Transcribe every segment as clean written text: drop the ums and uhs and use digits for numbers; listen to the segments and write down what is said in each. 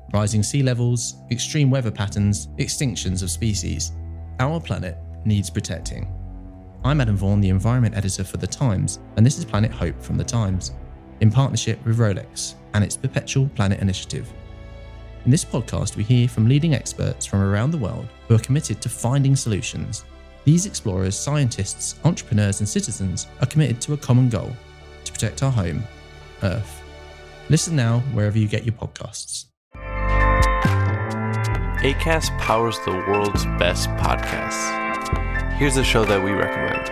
Rising sea levels, extreme weather patterns, extinctions of species. Our planet needs protecting. I'm Adam Vaughan, the Environment Editor for The Times, and this is Planet Hope from The Times, in partnership with Rolex and its Perpetual Planet Initiative. In this podcast, we hear from leading experts from around the world who are committed to finding solutions. These explorers, scientists, entrepreneurs and citizens are committed to a common goal, to protect our home, Earth. Listen now wherever you get your podcasts. Acast powers the world's best podcasts. Here's a show that we recommend.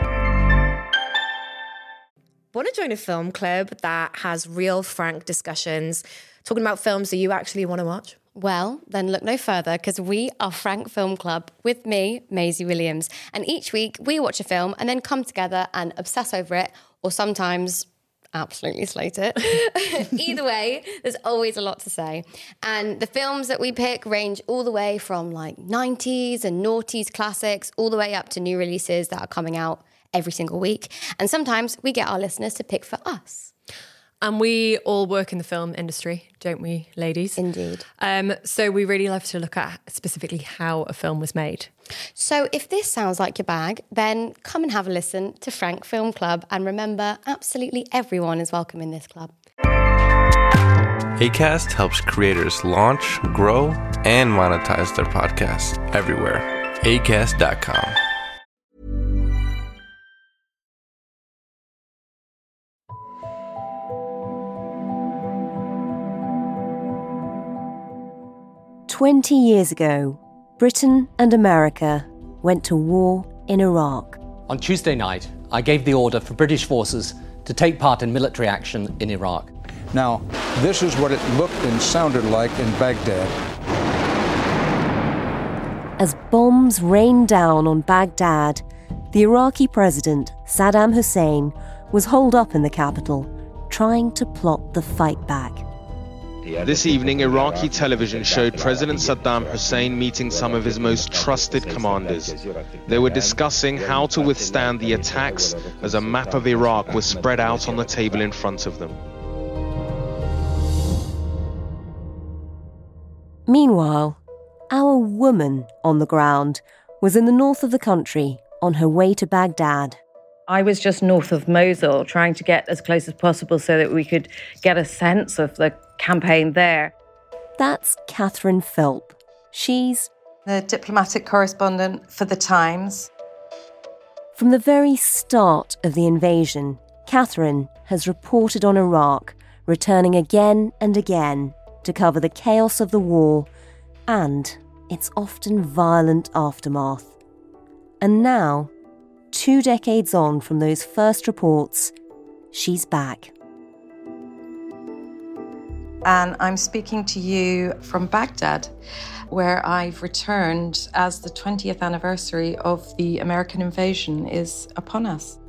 Want to join a film club that has real, frank discussions, talking about films that you actually want to watch? Well, then look no further, because we are Frank Film Club with me, Maisie Williams. And each week we watch a film and then come together and obsess over it, or sometimes absolutely slate it. Either way, there's always a lot to say. And the films that we pick range all the way from like 90s and noughties classics, all the way up to new releases that are coming out every single week. And sometimes we get our listeners to pick for us. And we all work in the film industry, don't we, ladies? Indeed. So we really love to look at specifically how a film was made. So if this sounds like your bag, then come and have a listen to Frank Film Club. And remember, absolutely everyone is welcome in this club. Acast helps creators launch, grow, and monetize their podcasts everywhere. Acast.com. "20 years ago, Britain and America went to war in Iraq. On Tuesday night, I gave the order for British forces to take part in military action in Iraq. Now, this is what it looked and sounded like in Baghdad. As bombs rained down on Baghdad, the Iraqi president, Saddam Hussein, was holed up in the capital, trying to plot the fight back. This evening, Iraqi television showed President Saddam Hussein meeting some of his most trusted commanders. They were discussing how to withstand the attacks as a map of Iraq was spread out on the table in front of them. Meanwhile, our woman on the ground was in the north of the country on her way to Baghdad. I was just north of Mosul, trying to get as close as possible so that we could get a sense of the campaign there. That's Catherine Phelp. She's the diplomatic correspondent for The Times. From the very start of the invasion, Catherine has reported on Iraq, returning again and again to cover the chaos of the war and its often violent aftermath. And now, 2 decades on from those first reports, she's back. And I'm speaking to you from Baghdad, where I've returned as the 20th anniversary of the American invasion is upon us.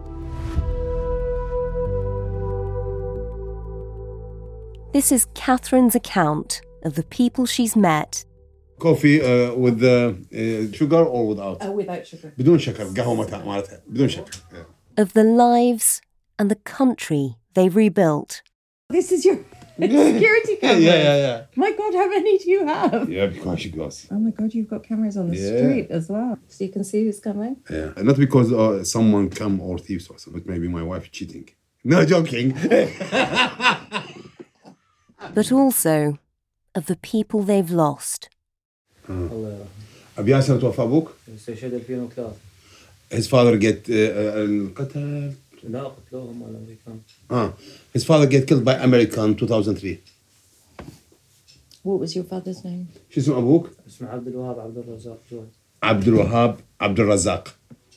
This is Catherine's account of the people she's met. Coffee with sugar or without? Without sugar. بدون شكر قهوة مالتها بدون شكر. Of the lives and the country they've rebuilt. This is your security camera? Yeah. My God, how many do you have? Yeah, because she goes. Oh my God, you've got cameras on the street as well. So you can see who's coming? Yeah, not because someone come or thieves or something, but maybe my wife cheating. No, joking. But also of the people they've lost. أبي ياسر توفى أبوك؟ استشهد 2003. His father get القتل. لا قتلوهم الأمريكان. His father get killed by American 2003. What was your father's name? شو اسم أبوك؟ اسمه عبد الوهاب عبد الرزاق جواد. عبد الوهاب عبد الرزاق.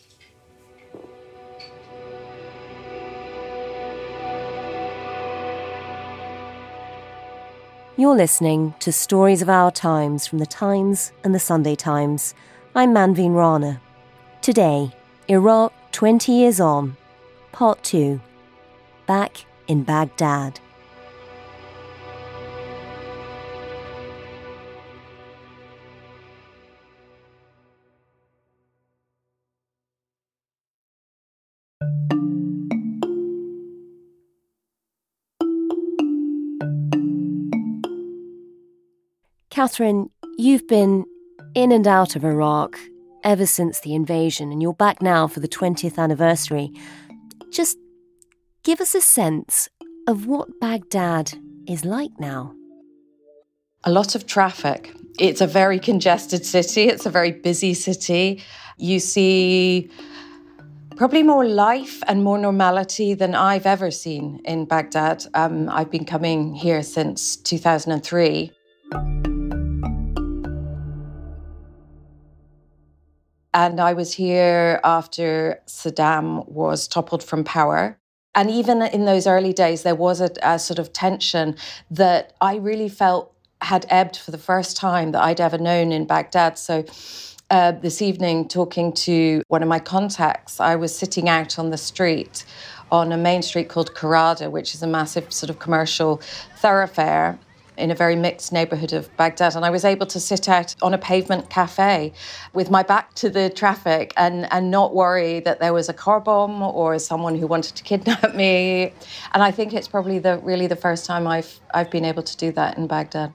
You're listening to Stories of Our Times from The Times and The Sunday Times. I'm Manveen Rana. Today, Iraq 20 years on, Part 2, Back in Baghdad. Catherine, you've been in and out of Iraq ever since the invasion, and you're back now for the 20th anniversary. Just give us a sense of what Baghdad is like now. A lot of traffic. It's a very congested city. It's a very busy city. You see probably more life and more normality than I've ever seen in Baghdad. I've been coming here since 2003. And I was here after Saddam was toppled from power. And even in those early days, there was a sort of tension that I really felt had ebbed for the first time that I'd ever known in Baghdad. So this evening, talking to one of my contacts, I was sitting out on the street on a main street called Karada, which is a massive sort of commercial thoroughfare in a very mixed neighbourhood of Baghdad. And I was able to sit out on a pavement cafe with my back to the traffic and not worry that there was a car bomb or someone who wanted to kidnap me. And I think it's probably really the first time I've been able to do that in Baghdad.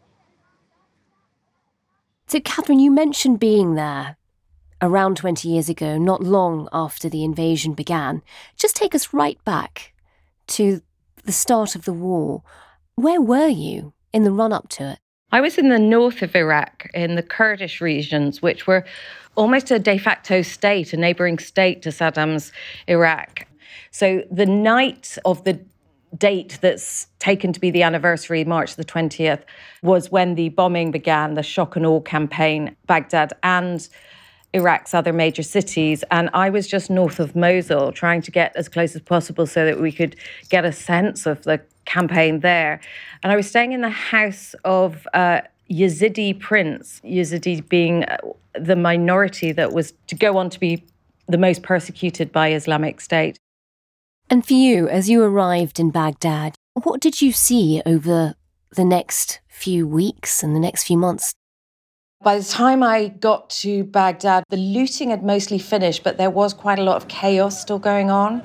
So, Catherine, you mentioned being there around 20 years ago, not long after the invasion began. Just take us right back to the start of the war. Where were you in the run-up to it? I was in the north of Iraq, in the Kurdish regions, which were almost a de facto state, a neighbouring state to Saddam's Iraq. So the night of the date that's taken to be the anniversary, March the 20th, was when the bombing began, the shock and awe campaign, Baghdad and Iraq's other major cities. And I was just north of Mosul, trying to get as close as possible so that we could get a sense of the campaign there. And I was staying in the house of Yazidi prince, Yazidi being the minority that was to go on to be the most persecuted by Islamic State. And for you, as you arrived in Baghdad, what did you see over the next few weeks and the next few months? By the time I got to Baghdad, the looting had mostly finished, but there was quite a lot of chaos still going on.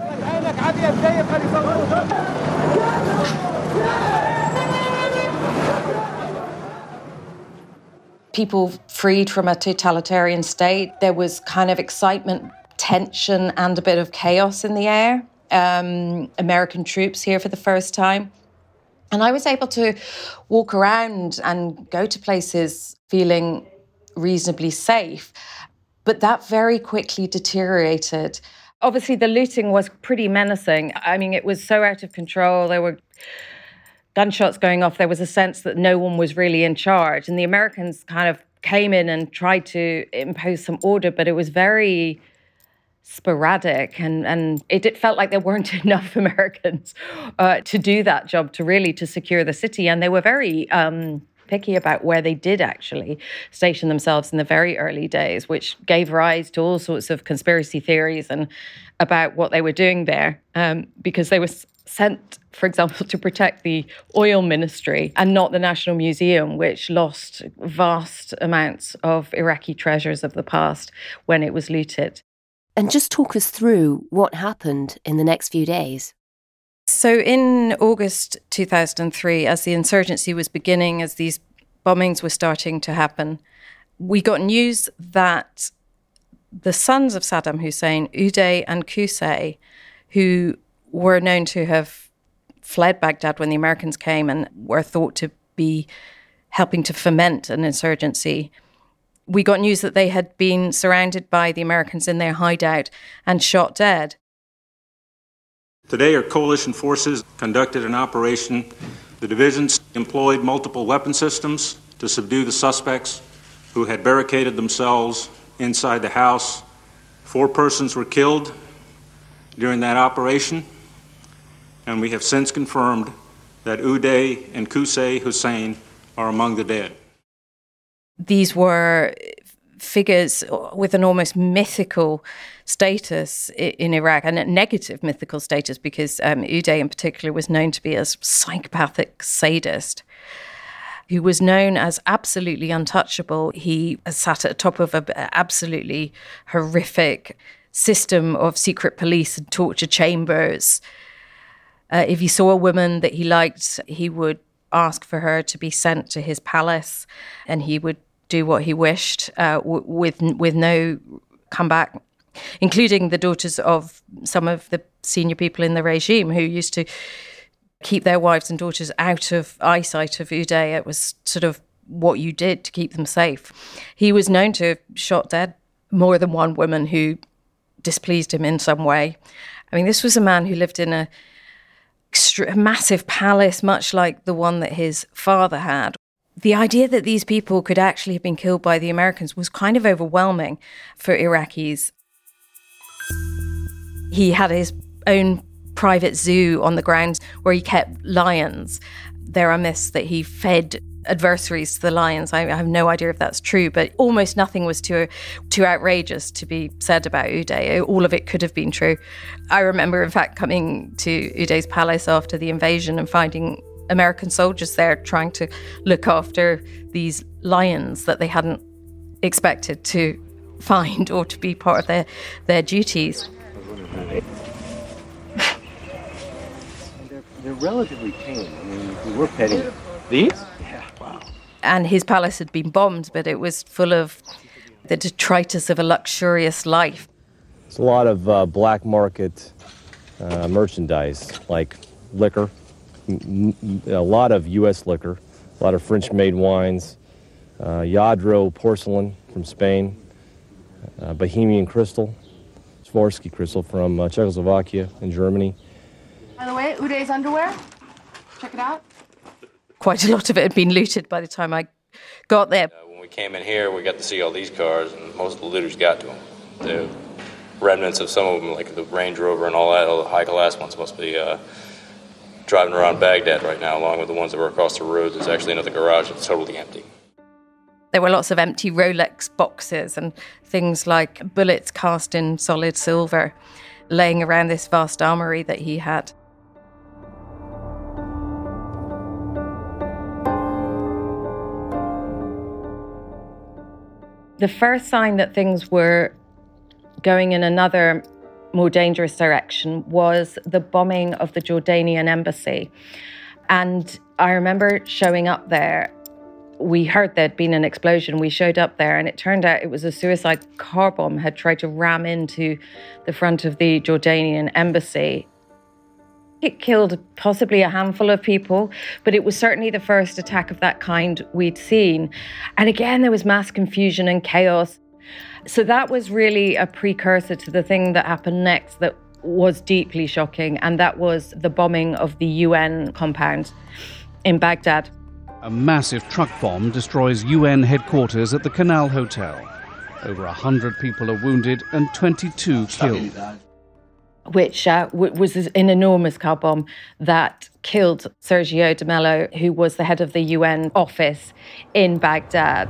People freed from a totalitarian state. There was kind of excitement, tension, and a bit of chaos in the air. American troops here for the first time. And I was able to walk around and go to places feeling reasonably safe. But that very quickly deteriorated. Obviously, the looting was pretty menacing. I mean, it was so out of control. There were gunshots going off. There was a sense that no one was really in charge. And the Americans kind of came in and tried to impose some order, but it was very sporadic, and it felt like there weren't enough Americans to do that job, to secure the city. And they were very picky about where they did actually station themselves in the very early days, which gave rise to all sorts of conspiracy theories and about what they were doing there, because they were sent, for example, to protect the oil ministry and not the National Museum, which lost vast amounts of Iraqi treasures of the past when it was looted. And just talk us through what happened in the next few days. So in August 2003, as the insurgency was beginning, as these bombings were starting to happen, we got news that the sons of Saddam Hussein, Uday and Qusay, who were known to have fled Baghdad when the Americans came and were thought to be helping to foment an insurgency, we got news that they had been surrounded by the Americans in their hideout and shot dead. Today, our coalition forces conducted an operation. The divisions employed multiple weapon systems to subdue the suspects who had barricaded themselves inside the house. 4 persons were killed during that operation, and we have since confirmed that Uday and Qusay Hussein are among the dead. These were figures with an almost mythical status in Iraq, and a negative mythical status, because Uday in particular was known to be a psychopathic sadist who was known as absolutely untouchable. He sat at the top of an absolutely horrific system of secret police and torture chambers. If he saw a woman that he liked, he would ask for her to be sent to his palace, and he would do what he wished with no comeback, including the daughters of some of the senior people in the regime who used to keep their wives and daughters out of eyesight of Uday. It was sort of what you did to keep them safe. He was known to have shot dead more than one woman who displeased him in some way. I mean, this was a man who lived in a massive palace, much like the one that his father had. The idea that these people could actually have been killed by the Americans was kind of overwhelming for Iraqis. He had his own private zoo on the grounds where he kept lions. There are myths that he fed adversaries to the lions. I have no idea if that's true, but almost nothing was too outrageous to be said about Uday. All of it could have been true. I remember, in fact, coming to Uday's palace after the invasion and finding American soldiers there trying to look after these lions that they hadn't expected to find or to be part of their duties. They're relatively tame. I mean, we were petting these. Yeah, wow. And his palace had been bombed, but it was full of the detritus of a luxurious life. It's a lot of black market merchandise, like liquor, a lot of U.S. liquor, a lot of French-made wines, Yadro porcelain from Spain, Bohemian crystal, Swarovski crystal from Czechoslovakia and Germany. By the way, Uday's underwear, check it out. Quite a lot of it had been looted by the time I got there. When we came in here, we got to see all these cars, and most of the looters got to them. The remnants of some of them, like the Range Rover and all that, all the high-class ones must be driving around Baghdad right now, along with the ones that were across the road. There's actually another garage that's totally empty. There were lots of empty Rolex boxes and things like bullets cast in solid silver laying around this vast armoury that he had. The first sign that things were going in another more dangerous direction was the bombing of the Jordanian embassy. And I remember showing up there. We heard there'd been an explosion. We showed up there, and it turned out it was a suicide car bomb had tried to ram into the front of the Jordanian embassy. It killed possibly a handful of people, but it was certainly the first attack of that kind we'd seen. And again, there was mass confusion and chaos. So that was really a precursor to the thing that happened next that was deeply shocking, and that was the bombing of the UN compound in Baghdad. A massive truck bomb destroys UN headquarters at the Canal Hotel. Over 100 people are wounded and 22 killed. Which was an enormous car bomb that killed Sergio de Mello, who was the head of the UN office in Baghdad.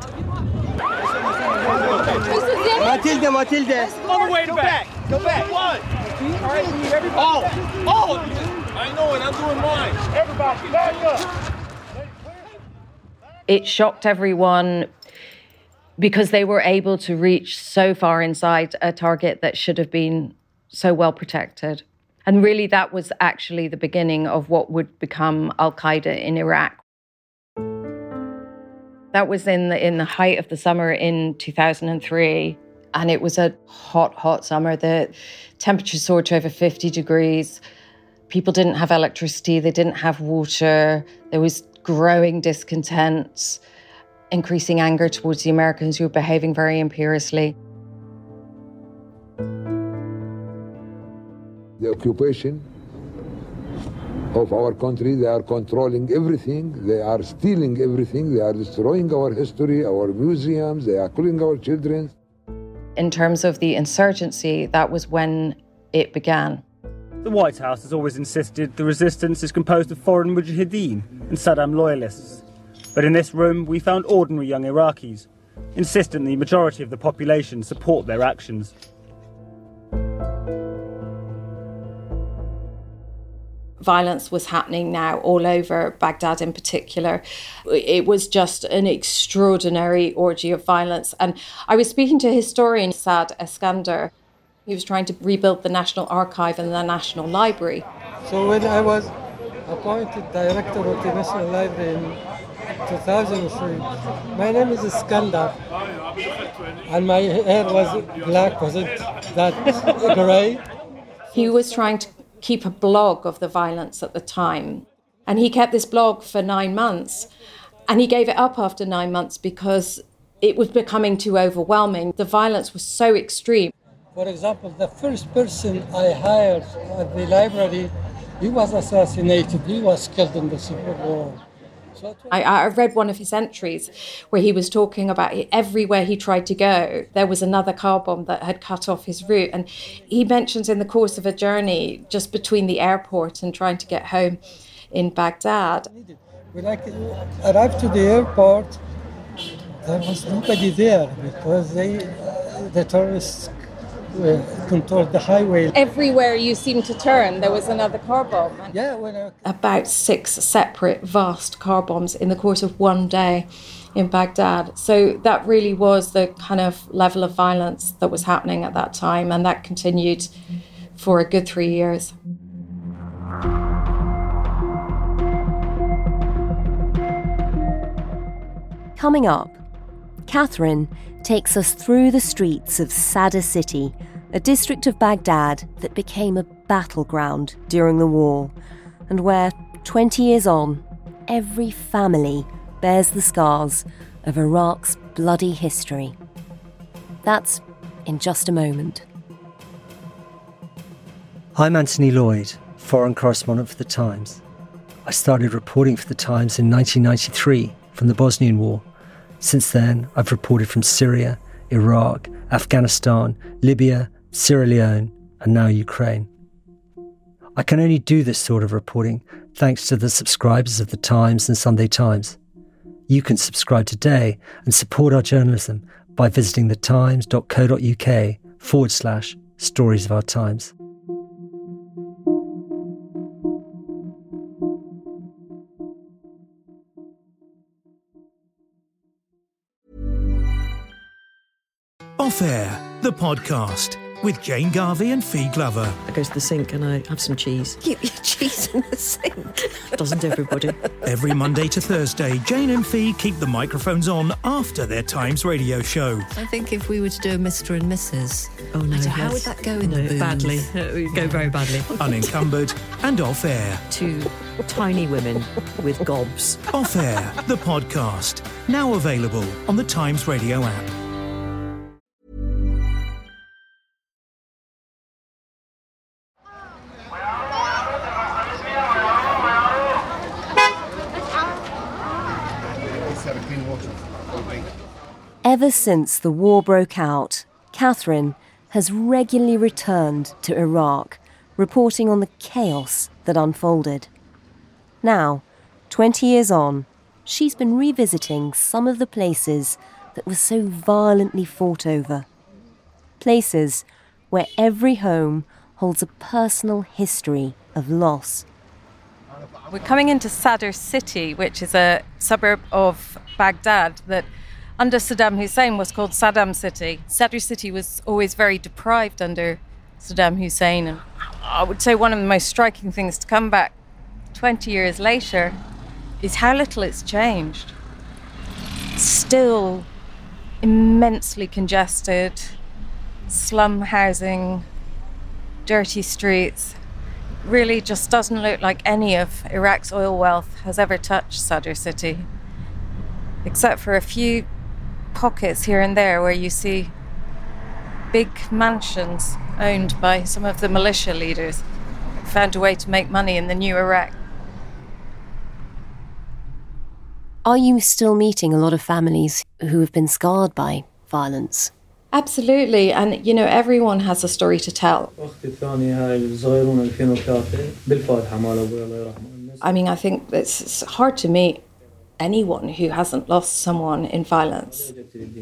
Matilda. On the way back. Go back. What? All right, we need everybody. Oh, I know it. I'm doing mine. Everybody, back up. It shocked everyone because they were able to reach so far inside a target that should have been so well protected. And really, that was actually the beginning of what would become Al-Qaeda in Iraq. That was in the height of the summer in 2003. And it was a hot, hot summer. The temperature soared to over 50 degrees. People didn't have electricity. They didn't have water. There was growing discontent, increasing anger towards the Americans who were behaving very imperiously. The occupation of our country, they are controlling everything, they are stealing everything, they are destroying our history, our museums, they are killing our children. In terms of the insurgency, that was when it began. The White House has always insisted the resistance is composed of foreign mujahideen and Saddam loyalists. But in this room, we found ordinary young Iraqis, insisting the majority of the population support their actions. Violence was happening now all over Baghdad in particular. It was just an extraordinary orgy of violence. And I was speaking to historian Saad Eskander. He was trying to rebuild the National Archive and the National Library. So when I was appointed director of the National Library in 2003. My name is Iskandar, and my hair was black, wasn't that grey? He was trying to keep a blog of the violence at the time, and he kept this blog for 9 months, and he gave it up after 9 months because it was becoming too overwhelming. The violence was so extreme. For example, the first person I hired at the library, he was assassinated. He was killed in the Civil War. I read one of his entries where he was talking about everywhere he tried to go, there was another car bomb that had cut off his route. And he mentions in the course of a journey just between the airport and trying to get home in Baghdad. When I arrived to the airport, there was nobody there because the terrorists controlled the highway. Everywhere you seemed to turn, there was another car bomb. Yeah, about 6 separate vast car bombs in the course of one day in Baghdad. So that really was the kind of level of violence that was happening at that time, and that continued for a good 3 years. Coming up, Catherine takes us through the streets of Sadr City, a district of Baghdad that became a battleground during the war, and where, 20 years on, every family bears the scars of Iraq's bloody history. That's in just a moment. I'm Anthony Lloyd, foreign correspondent for The Times. I started reporting for The Times in 1993 from the Bosnian War. Since then, I've reported from Syria, Iraq, Afghanistan, Libya, Sierra Leone, and now Ukraine. I can only do this sort of reporting thanks to the subscribers of The Times and Sunday Times. You can subscribe today and support our journalism by visiting thetimes.co.uk/stories of our times. Off Air, the podcast with Jane Garvey and Fee Glover. I go to the sink and I have some cheese. Keep your cheese in the sink. Doesn't everybody? Every Monday to Thursday, Jane and Fee keep the microphones on after their Times radio show. I think if we were to do a Mr. and Mrs. Oh no, how would that go in the booth? Badly. It would go very badly. Unencumbered and Off Air. 2 tiny women with gobs. Off Air, the podcast. Now available on the Times radio app. Ever since the war broke out, Catherine has regularly returned to Iraq, reporting on the chaos that unfolded. Now, 20 years on, she's been revisiting some of the places that were so violently fought over. Places where every home holds a personal history of loss. We're coming into Sadr City, which is a suburb of Baghdad that under Saddam Hussein was called Saddam City. Sadr City was always very deprived under Saddam Hussein. And I would say one of the most striking things to come back 20 years later is how little it's changed. Still immensely congested, slum housing, dirty streets. Really just doesn't look like any of Iraq's oil wealth has ever touched Sadr City, except for a few pockets here and there where you see big mansions owned by some of the militia leaders who found a way to make money in the new Iraq. Are you still meeting a lot of families who have been scarred by violence? Absolutely, and you know, everyone has a story to tell. I mean, I think it's hard to meet anyone who hasn't lost someone in violence.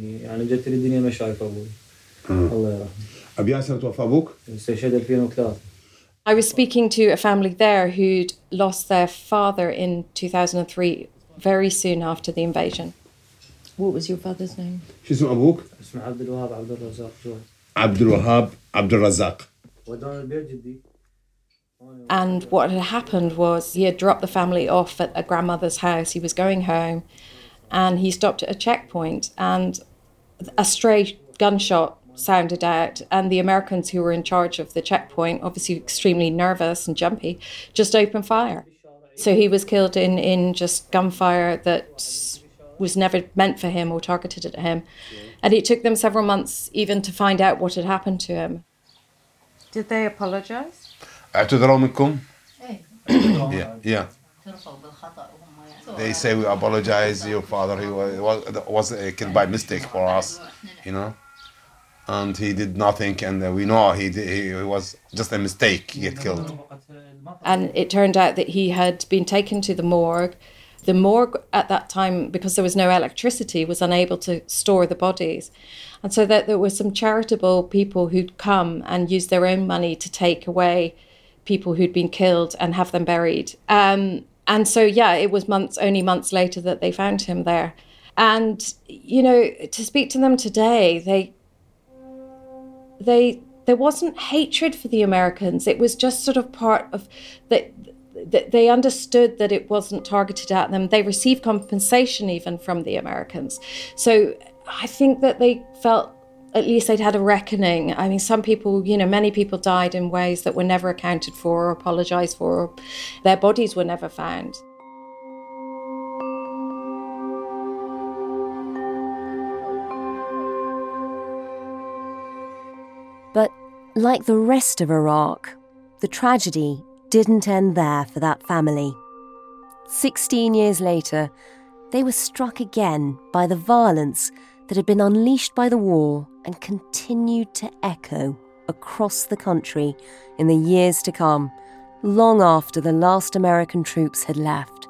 I was speaking to a family there who'd lost their father in 2003, very soon after the invasion. What was your father's name? شو اسم أبوك؟ اسمه عبد الوهاب عبد الرزاق جواد. عبد الوهاب عبد الرزاق. ودانا البيت جدي. And what had happened was he had dropped the family off at a grandmother's house. He was going home and he stopped at a checkpoint and a stray gunshot sounded out, and the Americans who were in charge of the checkpoint, obviously extremely nervous and jumpy, just opened fire. So he was killed in just gunfire that was never meant for him or targeted at him. And it took them several months even to find out what had happened to him. Did they apologize? اعتذروا منكم? Yeah. They say we apologize. Your father, he was killed by mistake for us, you know, and he did nothing, and we know he was just a mistake. He get killed. And it turned out that he had been taken to the morgue. The morgue at that time, because there was no electricity, was unable to store the bodies. And so that there were some charitable people who'd come and use their own money to take away people who'd been killed and have them buried. And so, yeah, it was only months later that they found him there. And, you know, to speak to them today, there wasn't hatred for the Americans. It was just sort of part of they understood that it wasn't targeted at them. They received compensation even from the Americans. So I think that they felt at least they'd had a reckoning. I mean, some people, you know, many people died in ways that were never accounted for or apologized for. Or their bodies were never found. But like the rest of Iraq, the tragedy didn't end there for that family. 16 years later, they were struck again by the violence that had been unleashed by the war and continued to echo across the country in the years to come, long after the last American troops had left.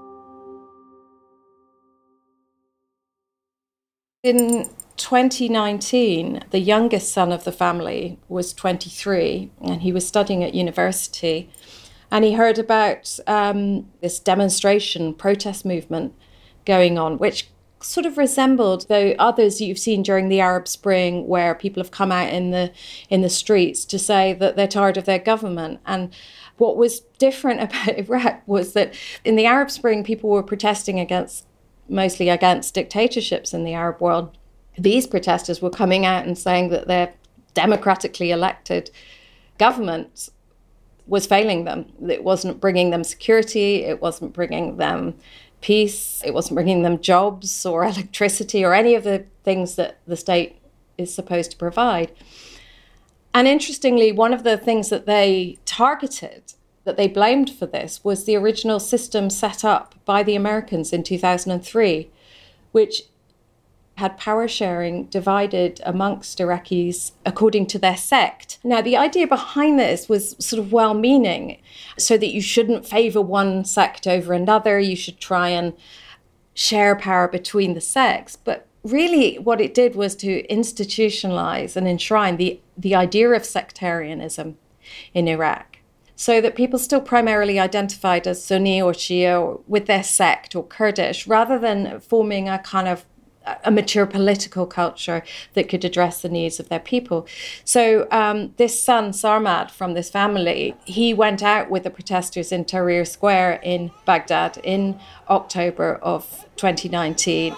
In 2019, the youngest son of the family was 23 and he was studying at university, and he heard about this demonstration, protest movement going on, which sort of resembled the others you've seen during the Arab Spring, where people have come out in the streets to say that they're tired of their government. And what was different about Iraq was that in the Arab Spring, people were protesting mostly against dictatorships in the Arab world. These protesters were coming out and saying that their democratically elected government was failing them. It wasn't bringing them security, it wasn't bringing them peace, it wasn't bringing them jobs or electricity or any of the things that the state is supposed to provide. And interestingly, one of the things that they targeted, that they blamed for this, was the original system set up by the Americans in 2003, which had power sharing divided amongst Iraqis according to their sect. Now, the idea behind this was sort of well-meaning, so that you shouldn't favor one sect over another, you should try and share power between the sects. But really what it did was to institutionalize and enshrine the idea of sectarianism in Iraq, so that people still primarily identified as Sunni or Shia or with their sect or Kurdish, rather than forming a kind of a mature political culture that could address the needs of their people. So this son, Sarmad, from this family, he went out with the protesters in Tahrir Square in Baghdad in October of 2019.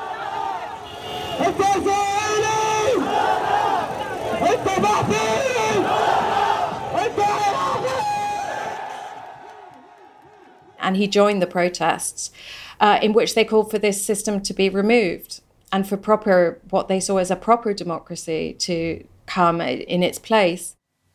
And he joined the protests in which they called for this system to be removed and for what they saw as a proper democracy to come in its place.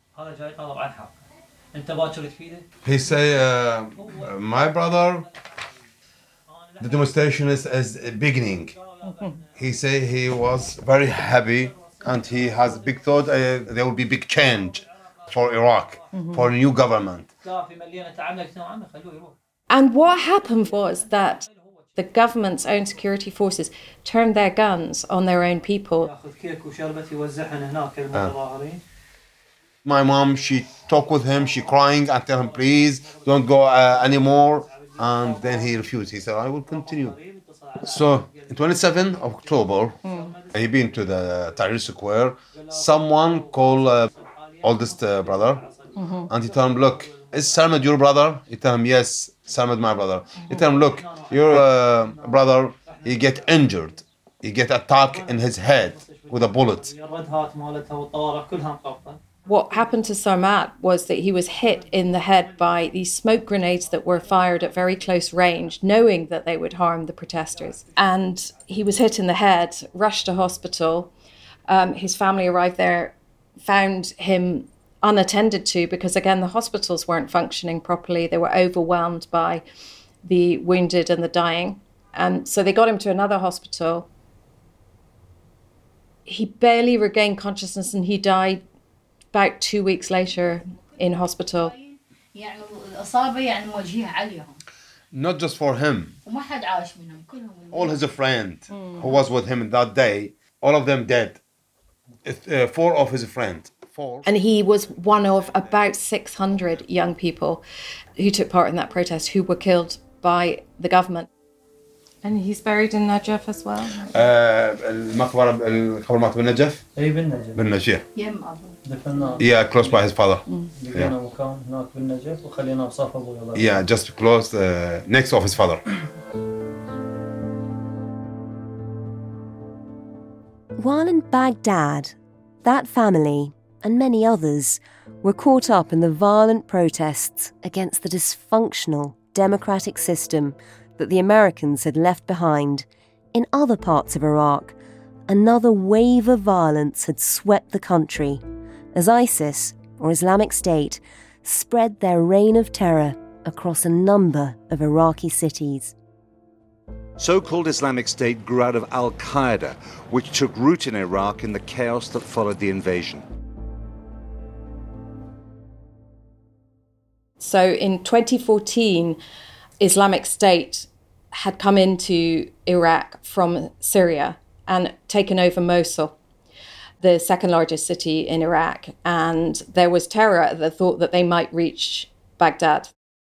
He say, my brother, the demonstration is beginning. He say he was very happy and he has big thought there will be big change for Iraq, for a new government. And what happened was that the government's own security forces turned their guns on their own people. My mom, she talked with him, she crying and tell him, please don't go anymore. And then he refused. He said, I will continue. So, on 27th of October, he been to the Tahrir Square. Someone called oldest brother, and he told him, look, is Salman your brother? You tell him, yes, Salman my brother. You tell him, look, your brother, he get injured. He get attacked in his head with a bullet. What happened to Sarmat was that he was hit in the head by these smoke grenades that were fired at very close range, knowing that they would harm the protesters. And he was hit in the head, rushed to hospital. His family arrived there, found him unattended to because, again, the hospitals weren't functioning properly. They were overwhelmed by the wounded and the dying. And so they got him to another hospital. He barely regained consciousness and he died about 2 weeks later in hospital. Not just for him. All his friends who was with him that day, all of them dead. 4 of his friends. 4. And he was one of about 600 young people who took part in that protest who were killed by the government. And he's buried in Najaf as well. المقبرة بالنجف. أي بالنجف. بالنجف. دفناه. Yeah, close by his father. لقينا مكان هناك بالنجف وخليناه بصف أبوي. Yeah, just close next of his father. While in Baghdad, that family and many others were caught up in the violent protests against the dysfunctional democratic system that the Americans had left behind. In other parts of Iraq, another wave of violence had swept the country as ISIS, or Islamic State, spread their reign of terror across a number of Iraqi cities. So-called Islamic State grew out of Al-Qaeda, which took root in Iraq in the chaos that followed the invasion. So in 2014, Islamic State had come into Iraq from Syria and taken over Mosul, the second largest city in Iraq. And there was terror at the thought that they might reach Baghdad.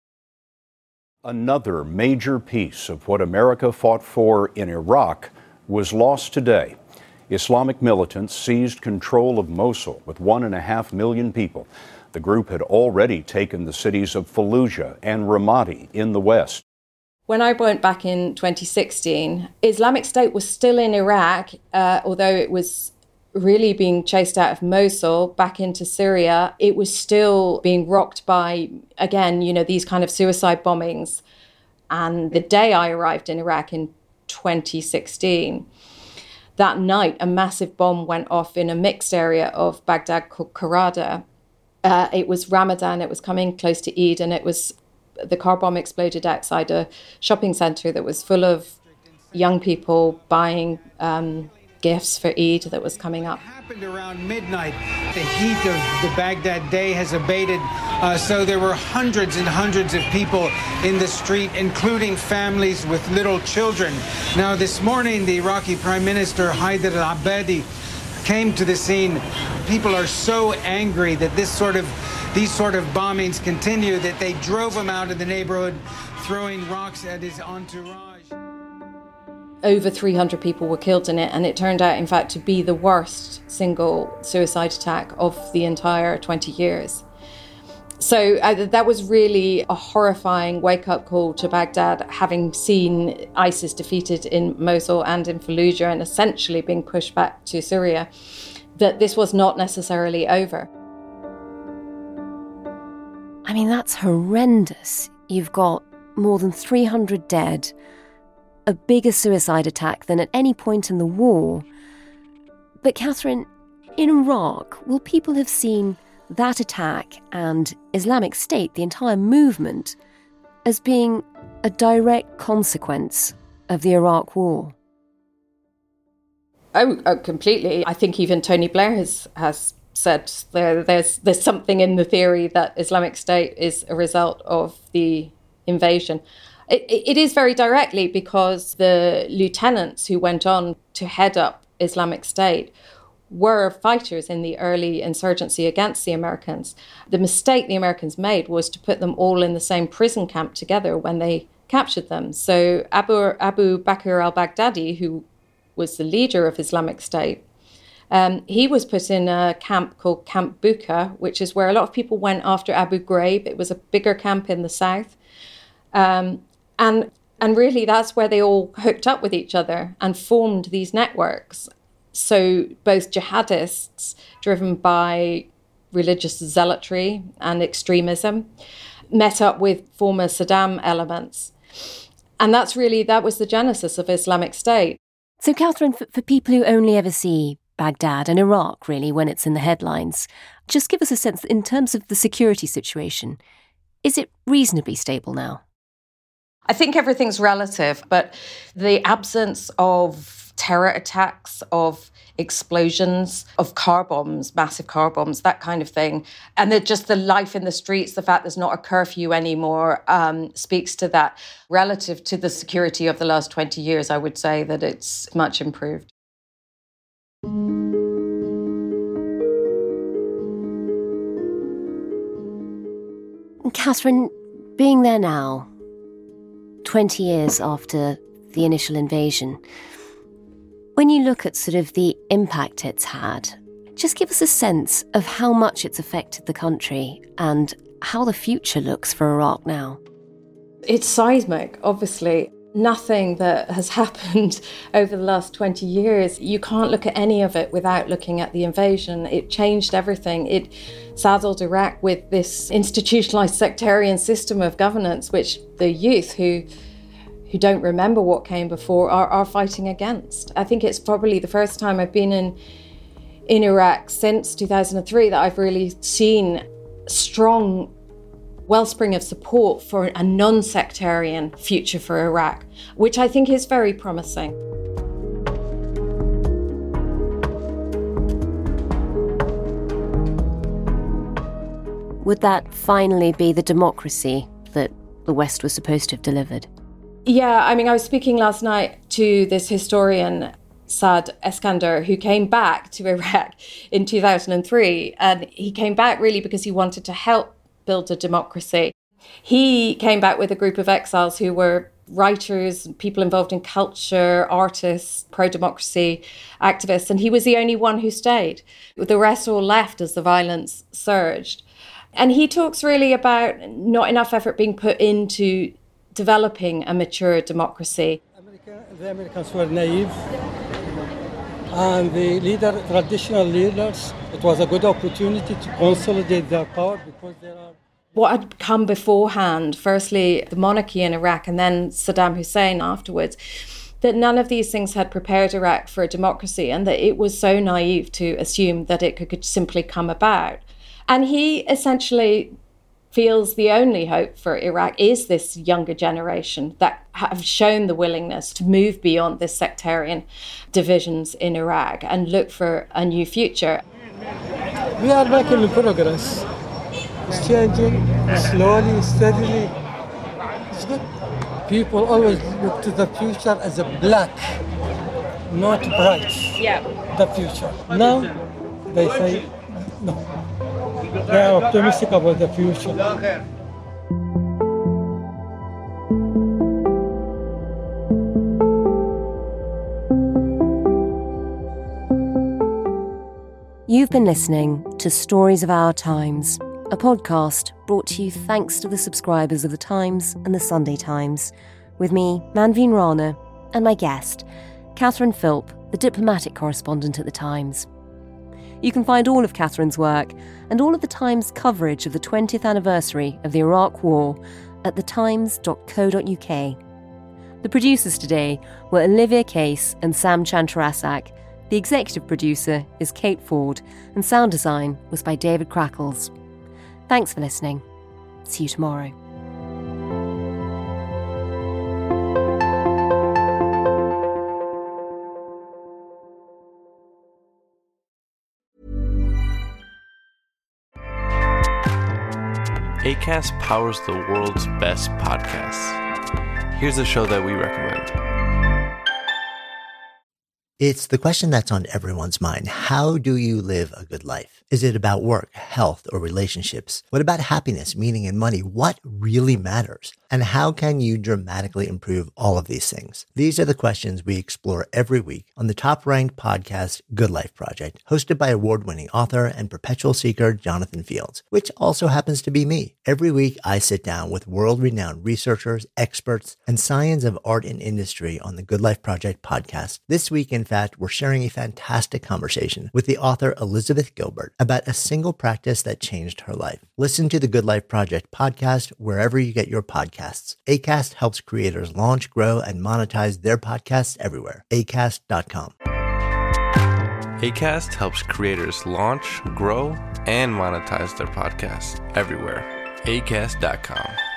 Another major piece of what America fought for in Iraq was lost today. Islamic militants seized control of Mosul with 1.5 million people. The group had already taken the cities of Fallujah and Ramadi in the west. When I went back in 2016, Islamic State was still in Iraq, although it was really being chased out of Mosul back into Syria. It was still being rocked by, again, these kind of suicide bombings. And the day I arrived in Iraq in 2016, that night, a massive bomb went off in a mixed area of Baghdad called Karada. It was Ramadan, it was coming close to Eid, and the car bomb exploded outside a shopping centre that was full of young people buying gifts for Eid that was coming up. Happened around midnight. The heat of the Baghdad day has abated, so there were hundreds and hundreds of people in the street, including families with little children. Now, this morning, the Iraqi Prime Minister Haider al-Abadi came to the scene. People are so angry that these sort of bombings continue that they drove him out of the neighborhood, throwing rocks at his entourage. Over 300 people were killed in it, and it turned out, in fact, to be the worst single suicide attack of the entire 20 years. So that was really a horrifying wake-up call to Baghdad, having seen ISIS defeated in Mosul and in Fallujah and essentially being pushed back to Syria, that this was not necessarily over. I mean, that's horrendous. You've got more than 300 dead, a bigger suicide attack than at any point in the war. But Catherine, in Iraq, will people have seen that attack and Islamic State, the entire movement, as being a direct consequence of the Iraq War? Oh, completely. I think even Tony Blair has said there's something in the theory that Islamic State is a result of the invasion. It is very directly because the lieutenants who went on to head up Islamic State were fighters in the early insurgency against the Americans. The mistake the Americans made was to put them all in the same prison camp together when they captured them. So Abu Bakr al-Baghdadi, who was the leader of Islamic State, He was put in a camp called Camp Bucca, which is where a lot of people went after Abu Ghraib. It was a bigger camp in the south. And really that's where they all hooked up with each other and formed these networks. So both jihadists driven by religious zealotry and extremism met up with former Saddam elements. And that was the genesis of Islamic State. So, Catherine, for people who only ever see Baghdad and Iraq, really, when it's in the headlines, just give us a sense, in terms of the security situation, is it reasonably stable now? I think everything's relative, but the absence of terror attacks, of explosions, of car bombs, massive car bombs, that kind of thing, and just the life in the streets, the fact there's not a curfew anymore, speaks to that. Relative to the security of the last 20 years, I would say that it's much improved. Catherine, being there now, 20 years after the initial invasion, when you look at sort of the impact it's had, just give us a sense of how much it's affected the country and how the future looks for Iraq now. It's seismic, obviously. Nothing that has happened over the last 20 years, you can't look at any of it without looking at the invasion. It changed everything. It saddled Iraq with this institutionalized sectarian system of governance, which the youth who don't remember what came before are fighting against. I think it's probably the first time I've been in Iraq since 2003 that I've really seen strong wellspring of support for a non-sectarian future for Iraq, which I think is very promising. Would that finally be the democracy that the West was supposed to have delivered? Yeah, I mean, I was speaking last night to this historian, Saad Eskander, who came back to Iraq in 2003. And he came back really because he wanted to help build a democracy. He came back with a group of exiles who were writers, people involved in culture, artists, pro-democracy activists, and he was the only one who stayed. The rest all left as the violence surged. And he talks really about not enough effort being put into developing a mature democracy. The Americans were naive, and the traditional leaders, it was a good opportunity to consolidate their power because there are... What had come beforehand, firstly the monarchy in Iraq and then Saddam Hussein afterwards, that none of these things had prepared Iraq for a democracy and that it was so naive to assume that it could simply come about. And he essentially feels the only hope for Iraq is this younger generation that have shown the willingness to move beyond this sectarian divisions in Iraq and look for a new future. We are making progress. It's changing slowly, steadily. It's good. People always look to the future as a black, not bright. Yeah. The future. Now they say no. They are optimistic about the future. You've been listening to Stories of Our Times, a podcast brought to you thanks to the subscribers of The Times and The Sunday Times, with me, Manveen Rana, and my guest, Catherine Philp, the diplomatic correspondent at The Times. You can find all of Catherine's work and all of The Times' coverage of the 20th anniversary of the Iraq War at thetimes.co.uk. The producers today were Olivia Case and Sam Chantarasak. The executive producer is Kate Ford, and sound design was by David Crackles. Thanks for listening. See you tomorrow. Acast powers the world's best podcasts. Here's a show that we recommend. It's the question that's on everyone's mind. How do you live a good life? Is it about work, health, or relationships? What about happiness, meaning, and money? What really matters? And how can you dramatically improve all of these things? These are the questions we explore every week on the top-ranked podcast, Good Life Project, hosted by award-winning author and perpetual seeker Jonathan Fields, which also happens to be me. Every week, I sit down with world-renowned researchers, experts, and scions of art and industry on the Good Life Project podcast. This week, in fact, we're sharing a fantastic conversation with the author Elizabeth Gilbert about a single practice that changed her life. Listen to the Good Life Project podcast wherever you get your podcasts. Acast helps creators launch, grow, and monetize their podcasts everywhere. Acast.com. Acast helps creators launch, grow, and monetize their podcasts everywhere. Acast.com.